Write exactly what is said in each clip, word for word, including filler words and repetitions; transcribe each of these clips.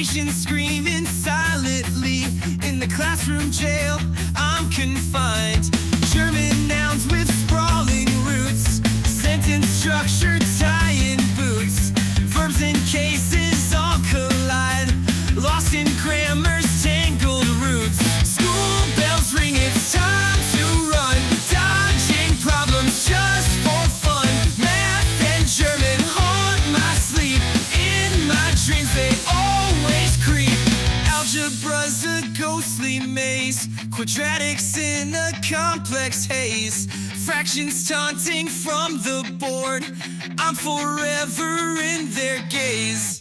Asians screaming silently. In the classroom jail, I'm confined. German nouns with sprawling roots. Sentence structure, tie-in boots. Verbs and cases all collide. Lost in grammar's tangled roots. School bells ring, it's time to run. Dodging problems just for fun. Math and German haunt my sleep. In my dreams they always creep. Algebra's a ghostly maze. Quadratics in a complex haze. Fractions taunting from the board. I'm forever in their gaze.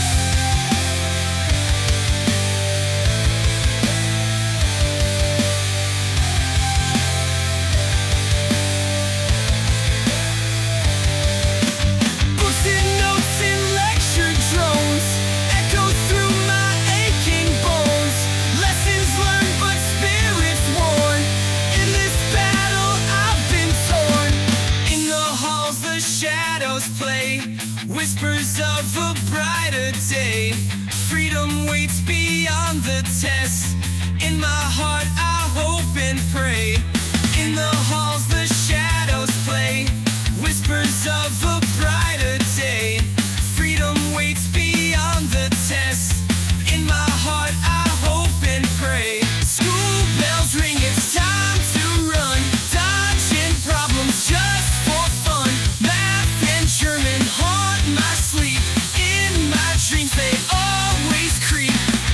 Play whispers of a brighter day. Freedom waits beyond the test. In my heart I hope and pray. In the halls the shadows play. Whispers of a brighter day. Freedom waits beyond the test. In my heart I hope and pray. School bells ring, it's time to run. Dodging problems just for fun. German haunt my sleep. In my dreams they always creep.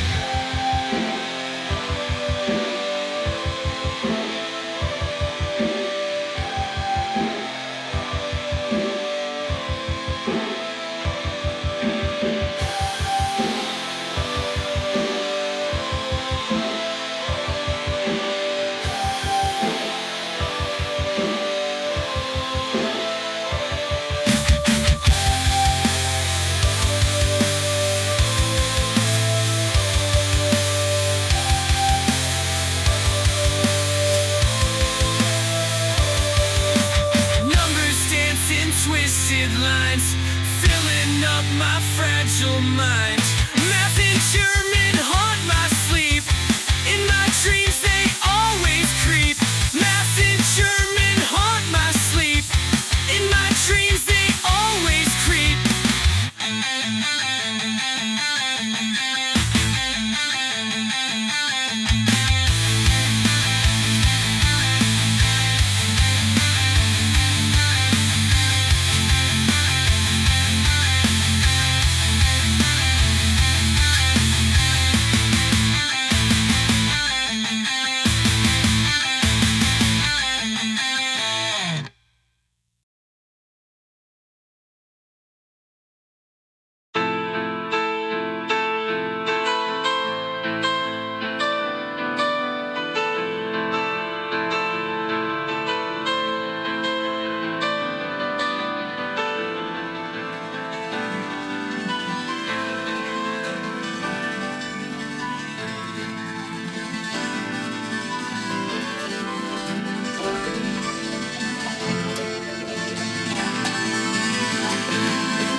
Twisted lines filling up my fragile mind. Math and German